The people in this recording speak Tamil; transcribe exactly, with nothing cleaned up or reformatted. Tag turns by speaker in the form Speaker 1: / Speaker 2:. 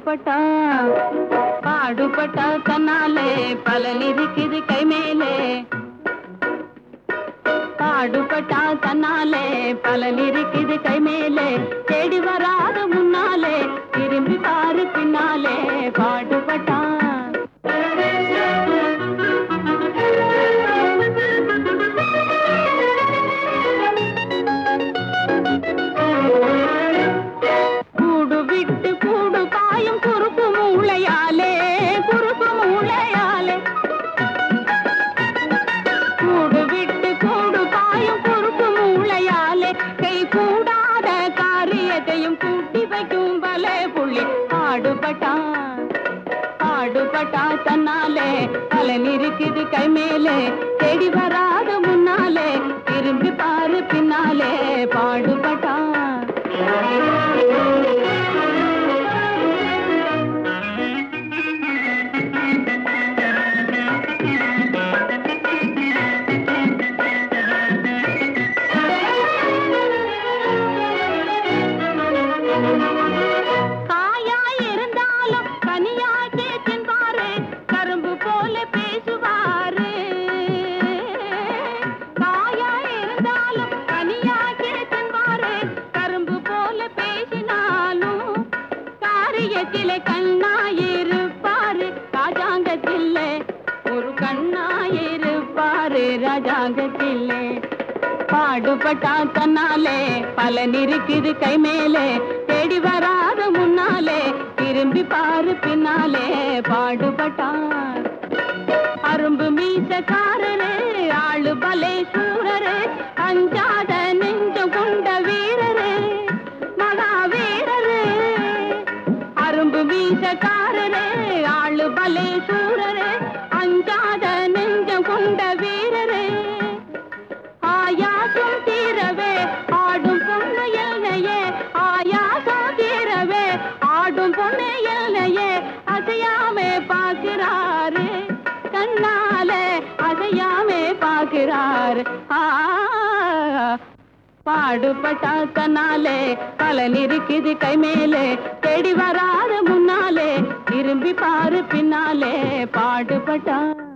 Speaker 1: பாடுபட்டா பாடுபட்டா தன்னாலே பலன் இருக்குது கை மேலே பாடுபட்டா தன்னாலே பலன் இருக்குது கை மேலே தேடி வராத முன்னாலே திரும்பி பாரு பின்னாலே பாடுபட்டா கூடு விட்டு கூடு பாயும் குறுக்கு மூளையாலே குறுக்கு மூளையாலே கூடு விட்டு கூடு பாயும் குறுக்கு மூளையாலே கை கூடாத காரியத்தையும் கூட்டி வைக்கும் பலே புள்ளி பாடுபட்டா பாடுபட்டா தன்னாலே பலன் இருக்குது கை மேலே தேடி வராத முன்னாலே திரும்பி பாரு பின்னாலே பாடுபட்டா காயாய் இருந்தாலும் கனியாக்கே தின்பாரு கரும்பு போல பேசுவாரு காயாய் இருந்தாலும் கனியாக்கே தின்பாரு கரும்பு போல பேசினாலும் காரியத்திலே கண்ணாயிருப்பாரு ராஜாங்கத்திலே ஒரு கண்ணாயிருப்பாரு ராஜாங்கத்திலே பாடுபட்டா தன்னாலே பலன் இருக்குது கை மேலே தேடி வராத முன்னாலே திரும்பி பாரு பின்னாலே பாடுபட்டா அரும்பு மீசக்காரரே ஆளு பலே சூரரே அஞ்சாத நெஞ்சம் கொண்ட வீரரே மகாவீரரே அரும்பு மீசக்காரரே ஆளு பலே சூரரே அஞ்சாத நெஞ்சம் கொண்ட வீரரே ஆயாசம் தீரவே ஆடும் பொண்ணு எல்லையே ஆயாசம் தீரவே ஆடும் பொண்ணு எல்லையே அசையாமே பார்க்கிறாரு கண்ணாலே அசையாமே பார்க்கிறாரு ஆ பாடுபட்டா தன்னாலே பலன் இருக்குது கை மேலே தேடி வராத முன்னாலே திரும்பி பாரு பின்னாலே பாடுபட்டா